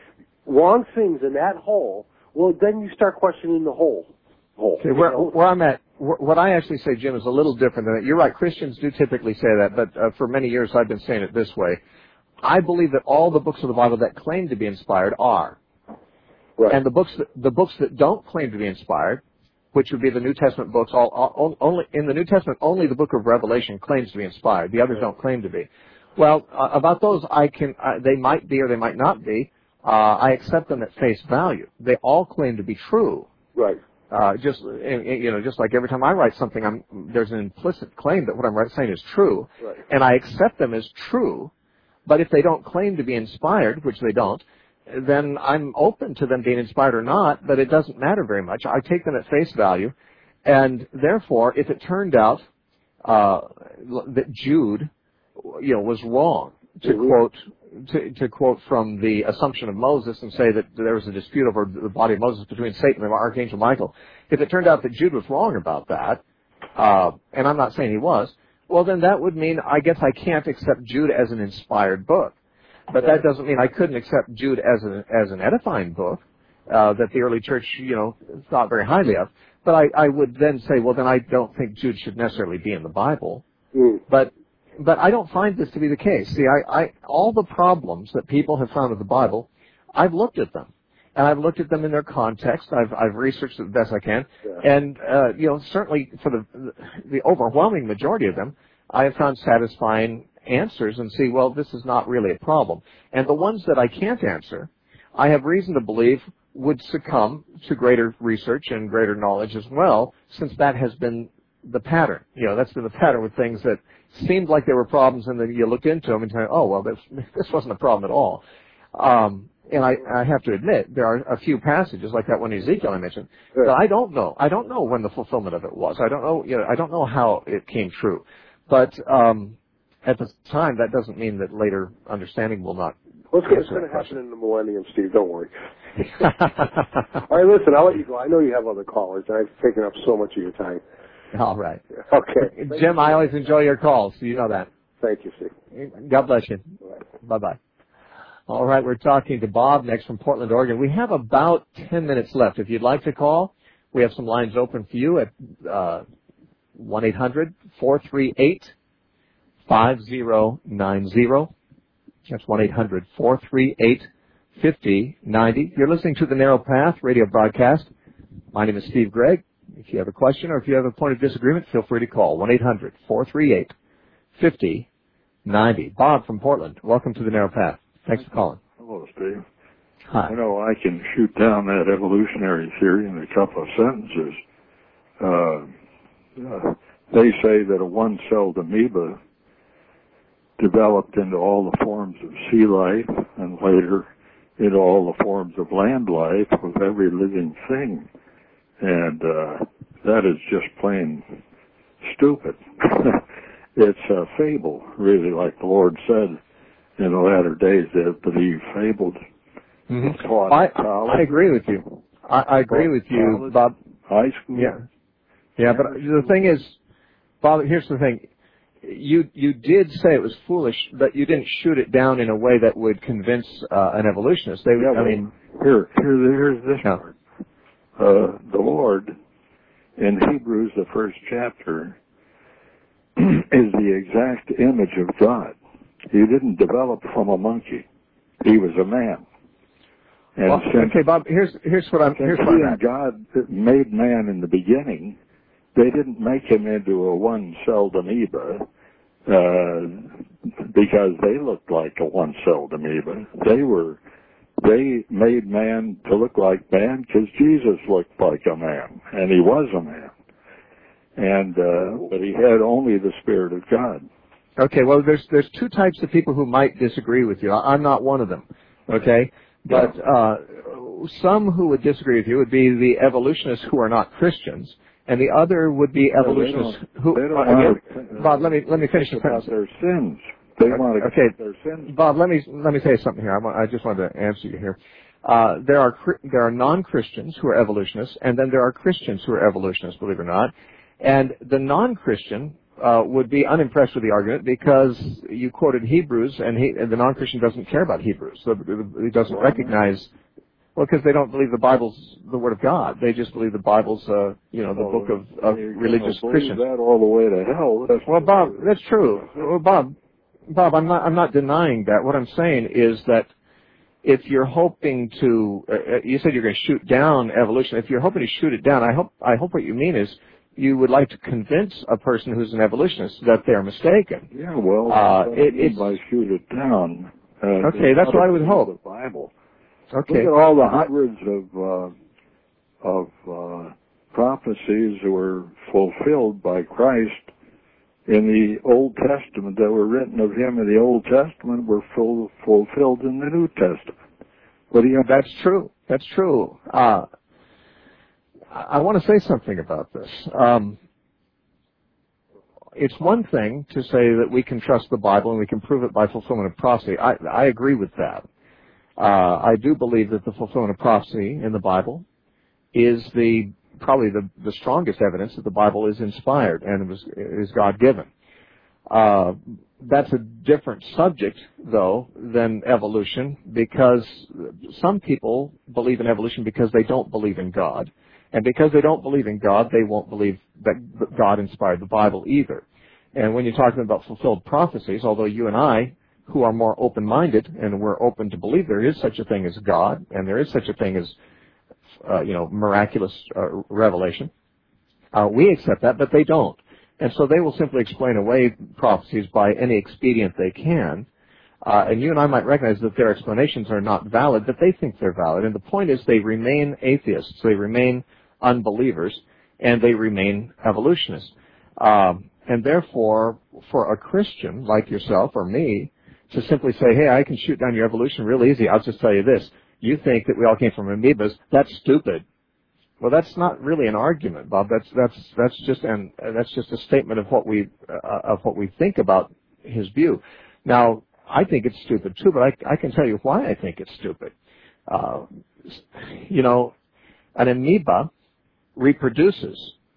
wrong things in that whole, well, then you start questioning the whole. whole okay, where, where I'm at, what I actually say, Jim, is a little different than that. You're right. Christians do typically say that, but uh, for many years I've been saying it this way. I believe that all the books of the Bible that claim to be inspired are. Right. And the books that, the books that don't claim to be inspired, which would be the New Testament books, all, all, only in the New Testament, only the book of Revelation claims to be inspired. The others don't claim to be. Well, uh, about those, I can uh, they might be or they might not be. Uh, I accept them at face value. They all claim to be true. Right. Uh, just you know, just like every time I write something, I'm, there's an implicit claim that what I'm saying is true, right. and I accept them as true. But if they don't claim to be inspired, which they don't, then I'm open to them being inspired or not, but it doesn't matter very much. I take them at face value, and therefore, if it turned out uh, that Jude, you know, was wrong, to mm-hmm. quote to, to quote from the Assumption of Moses and say that there was a dispute over the body of Moses between Satan and Archangel Michael, if it turned out that Jude was wrong about that, uh, and I'm not saying he was, well, then that would mean I guess I can't accept Jude as an inspired book. But that doesn't mean I couldn't accept Jude as an as an edifying book uh, that the early church, you know, thought very highly of. But I, I would then say, well, then I don't think Jude should necessarily be in the Bible. Mm. But but I don't find this to be the case. See, I, I all the problems that people have found with the Bible, I've looked at them. And I've looked at them in their context. I've I've researched it the best I can. Yeah. And, uh, you know, certainly for the the overwhelming majority of them, I have found satisfying answers and see, well, this is not really a problem. And the ones that I can't answer, I have reason to believe would succumb to greater research and greater knowledge as well, since that has been the pattern. You know, that's been the pattern with things that seemed like there were problems, and then you look into them and say, oh, well, this, this wasn't a problem at all. Um, and I, I have to admit, there are a few passages, like that one in Ezekiel I mentioned, sure. that I don't know. I don't know when the fulfillment of it was. I don't know, you know, I don't know how it came true. But, um, at the time, that doesn't mean that later understanding will not. Well, it's going to happen in the millennium, Steve. Don't worry. All right, listen, I'll let you go. I know you have other callers. I've taken up so much of your time. All right. Okay. Jim, I always enjoy your calls, so you know that. Thank you, Steve. God bless you. Right. Bye-bye. All right, we're talking to Bob next from Portland, Oregon. We have about ten minutes left. If you'd like to call, we have some lines open for you at uh, one eight hundred four three eight five zero nine zero. That's one eight hundred four three eight five zero nine zero. You're listening to the Narrow Path radio broadcast. My name is Steve Gregg. If you have a question or if you have a point of disagreement, feel free to call one eight hundred four three eight five zero nine zero. Bob from Portland, welcome to the Narrow Path. Thanks for calling. Hello, Steve. Hi. I know I can shoot down that evolutionary theory in a couple of sentences. Uh, uh, they say that a one-celled amoeba developed into all the forms of sea life and later into all the forms of land life with every living thing. And uh, that is just plain stupid. It's a fable, really, like the Lord said in the latter days, that believe fabled. Mm-hmm. I, I agree with you. I, I agree with you, college, Bob. High school. Yeah. Yeah, but the thing is, Bob, here's the thing. You you did say it was foolish, but you didn't shoot it down in a way that would convince uh, an evolutionist. They, yeah, I mean, here, here, here's this no. part. Uh, the Lord, in Hebrews, the first chapter, is the exact image of God. He didn't develop from a monkey. He was a man. And well, since, okay, Bob. Here's here's what I'm. Here's what he I'm and God made man in the beginning, they didn't make him into a one-celled amoeba uh, because they looked like a one-celled amoeba. They were, they made man to look like man because Jesus looked like a man, and he was a man. And uh, but he had only the Spirit of God. Okay, well, there's there's two types of people who might disagree with you. I'm not one of them, okay? But uh, some who would disagree with you would be the evolutionists who are not Christians, and the other would be evolutionists they who. They don't uh, want again, to, Bob, let me let me finish the about sentence. their sins. They want to okay, their sins. Bob, let me let me say something here. I, want, I just wanted to answer you here. Uh, there are there are non-Christians who are evolutionists, and then there are Christians who are evolutionists. Believe it or not, and the non-Christian uh, would be unimpressed with the argument because you quoted Hebrews, and, he, and the non-Christian doesn't care about Hebrews, so he doesn't recognize. Well, because they don't believe the Bible's the Word of God. They just believe the Bible's, uh, you know, the well, book of, of religious Christians. That all the way to hell. That's well, Bob, that's true. Well, Bob, Bob, I'm not, I'm not denying that. What I'm saying is that if you're hoping to, uh, you said you're going to shoot down evolution. If you're hoping to shoot it down, I hope, I hope what you mean is you would like to convince a person who's an evolutionist that they're mistaken. Yeah, well, uh, it, it's by shoot it down. Uh, okay. That's what I would hope. The Bible. Okay. Look at all the hundreds of uh, of uh, prophecies that were fulfilled by Christ in the Old Testament that were written of him in the Old Testament were full, fulfilled in the New Testament. What do you? That's true. That's true. Uh, I want to say something about this. Um, it's one thing to say that we can trust the Bible and we can prove it by fulfillment of prophecy. I, I agree with that. Uh, I do believe that the fulfillment of prophecy in the Bible is the probably the, the strongest evidence that the Bible is inspired and was, is God-given. Uh, that's a different subject, though, than evolution, because some people believe in evolution because they don't believe in God. And because they don't believe in God, they won't believe that God inspired the Bible either. And when you're talking about fulfilled prophecies, although you and I, who are more open-minded and we're open to believe there is such a thing as God and there is such a thing as, uh, you know, miraculous uh, revelation, uh, we accept that, but they don't. And so they will simply explain away prophecies by any expedient they can. Uh, and you and I might recognize that their explanations are not valid, but they think they're valid. And the point is they remain atheists, they remain unbelievers, and they remain evolutionists. Um, and therefore, for a Christian like yourself or me, to simply say, hey, I can shoot down your evolution real easy, I'll just tell you this. You think that we all came from amoebas, that's stupid. Well, that's not really an argument, Bob. That's that's that's just an that's just a statement of what we uh, of what we think about his view. Now, I think it's stupid too, but I, I can tell you why I think it's stupid. Uh, you know, an amoeba reproduces,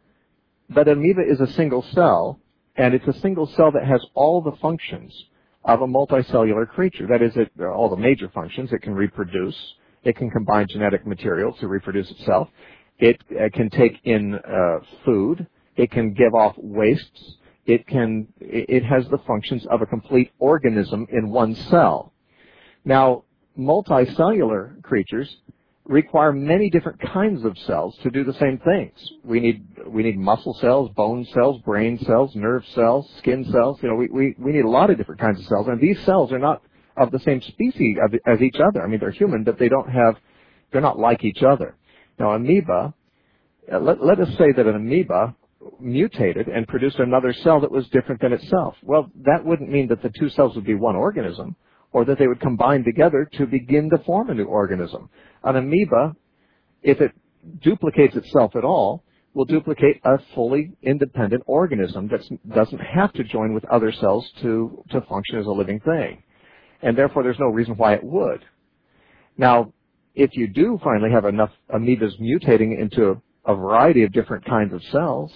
but an amoeba is a single cell, and it's a single cell that has all the functions of a multicellular creature. That is, it, all the major functions. It can reproduce. It can combine genetic material to reproduce itself. It uh, can take in uh, food. It can give off wastes. It can. It has the functions of a complete organism in one cell. Now, multicellular creatures require many different kinds of cells to do the same things. We need we need muscle cells, bone cells, brain cells, nerve cells, skin cells. You know, we, we, we need a lot of different kinds of cells, and these cells are not of the same species as each other. I mean, they're human, but they don't have, they're not like each other. Now, amoeba, let, let us say that an amoeba mutated and produced another cell that was different than itself. Well, that wouldn't mean that the two cells would be one organism, or that they would combine together to begin to form a new organism. An amoeba, if it duplicates itself at all, will duplicate a fully independent organism that doesn't have to join with other cells to, to function as a living thing. And therefore, there's no reason why it would. Now, if you do finally have enough amoebas mutating into a variety of different kinds of cells,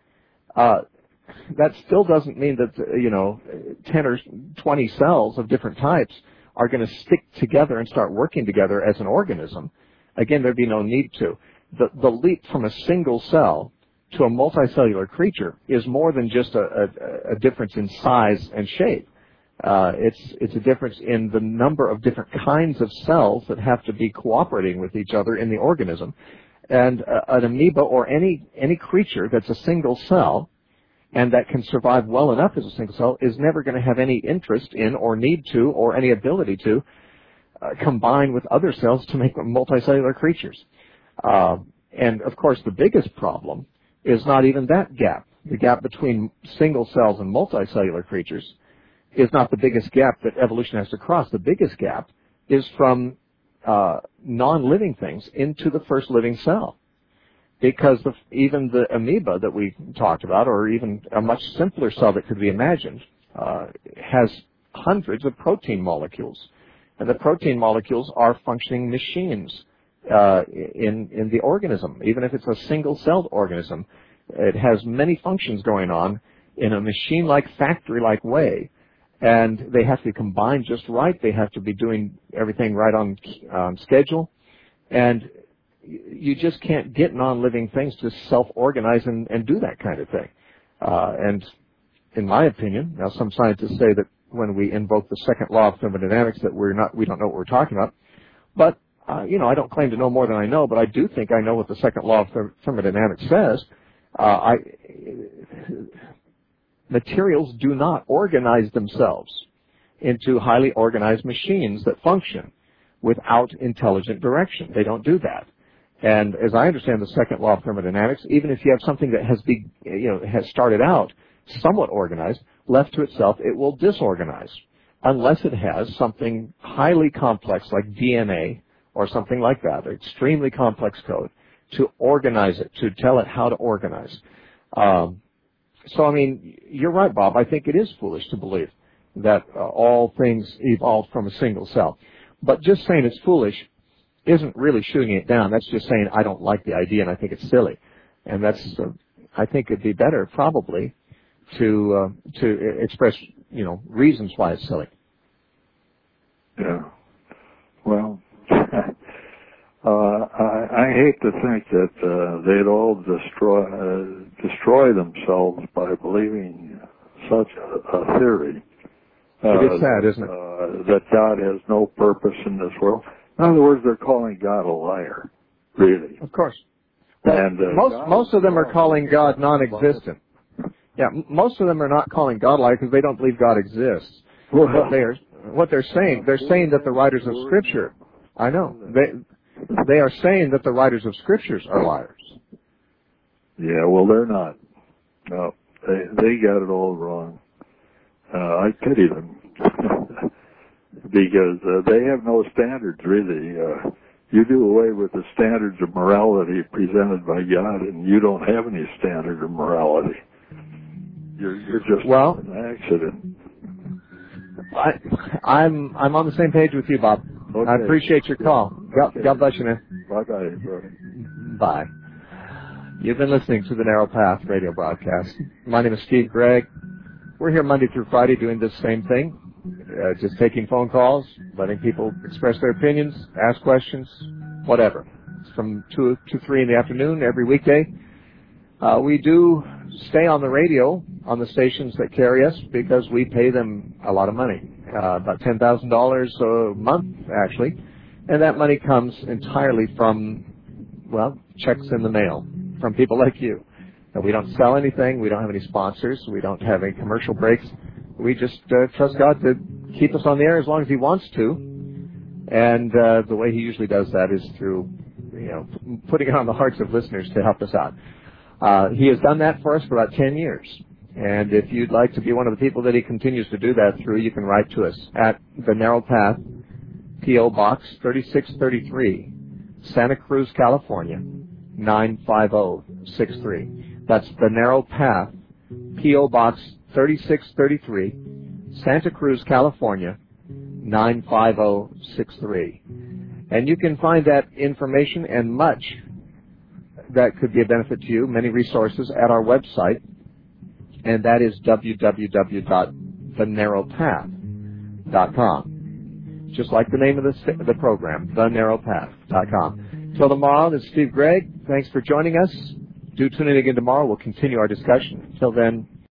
uh, that still doesn't mean that, you know, ten or twenty cells of different types are going to stick together and start working together as an organism. Again, there'd be no need to. The, the leap from a single cell to a multicellular creature is more than just a, a, a difference in size and shape. Uh, it's, it's a difference in the number of different kinds of cells that have to be cooperating with each other in the organism. And uh, an amoeba or any any creature that's a single cell and that can survive well enough as a single cell is never going to have any interest in or need to or any ability to uh, combine with other cells to make multicellular creatures. Uh, and, of course, the biggest problem is not even that gap. The gap between single cells and multicellular creatures is not the biggest gap that evolution has to cross. The biggest gap is from uh, non-living things into the first living cell. Because the, even the amoeba that we talked about, or even a much simpler cell that could be imagined, uh, has hundreds of protein molecules. And the protein molecules are functioning machines uh, in, in the organism. Even if it's a single-celled organism, it has many functions going on in a machine-like, factory-like way. And they have to be combined just right. They have to be doing everything right on um, schedule. And you just can't get non-living things to self-organize and, and do that kind of thing. Uh, and in my opinion, now some scientists say that when we invoke the second law of thermodynamics that we're not, we don't know what we're talking about. But, uh, you know, I don't claim to know more than I know, but I do think I know what the second law of therm- thermodynamics says. Uh, I, materials do not organize themselves into highly organized machines that function without intelligent direction. They don't do that. And as I understand the second law of thermodynamics, even if you have something that has be, you know, has started out somewhat organized, left to itself, it will disorganize unless it has something highly complex like D N A or something like that, extremely complex code, to organize it, to tell it how to organize. Um, so, I mean, you're right, Bob. I think it is foolish to believe that uh, all things evolved from a single cell. But just saying it's foolish isn't really shooting it down. That's just saying I don't like the idea and I think it's silly. And that's, uh, I think it'd be better probably to uh, to express, you know, reasons why it's silly. Yeah. Well, uh, I, I hate to think that uh, they'd all destroy uh, destroy themselves by believing such a, a theory. Uh, it is sad, isn't it? Uh, that God has no purpose in this world. In other words, they're calling God a liar, really. Of course. Well, and uh, most God most of them are calling God non-existent. Yeah, m- most of them are not calling God a liar because they don't believe God exists. Well, what they're what they're saying, they're saying that the writers of Scripture, I know, they they are saying that the writers of Scriptures are liars. Yeah, well, they're not. No, they they got it all wrong. Uh, I pity them. Because uh, they have no standards, really. Uh, you do away with the standards of morality presented by God, and you don't have any standard of morality. You're, you're just well, an accident. I, I'm I'm on the same page with you, Bob. Okay. I appreciate your call. God, Okay. God bless you, man. Bye-bye, brother. Bye. You've been listening to the Narrow Path radio broadcast. My name is Steve Gregg. We're here Monday through Friday doing this same thing. Uh, just taking phone calls, letting people express their opinions, ask questions, whatever. It's from two to three in the afternoon every weekday. Uh, we do stay on the radio on the stations that carry us because we pay them a lot of money, uh, about ten thousand dollars a month, actually. And that money comes entirely from, well, checks in the mail from people like you. And we don't sell anything. We don't have any sponsors. We don't have any commercial breaks. We just uh, trust God to keep us on the air as long as He wants to, and uh, the way He usually does that is through, you know, putting it on the hearts of listeners to help us out. Uh, he has done that for us for about ten years, and if you'd like to be one of the people that He continues to do that through, you can write to us at The Narrow Path, P O Box thirty-six thirty-three, Santa Cruz, California, nine five zero six three. That's The Narrow Path, P O Box thirty-six thirty-three, Santa Cruz, California, nine five zero six three. And you can find that information and much that could be a benefit to you, many resources, at our website, and that is w w w dot the narrow path dot com. Just like the name of the, the program, the narrow path dot com. Till tomorrow, this is Steve Gregg. Thanks for joining us. Do tune in again tomorrow. We'll continue our discussion. Until then,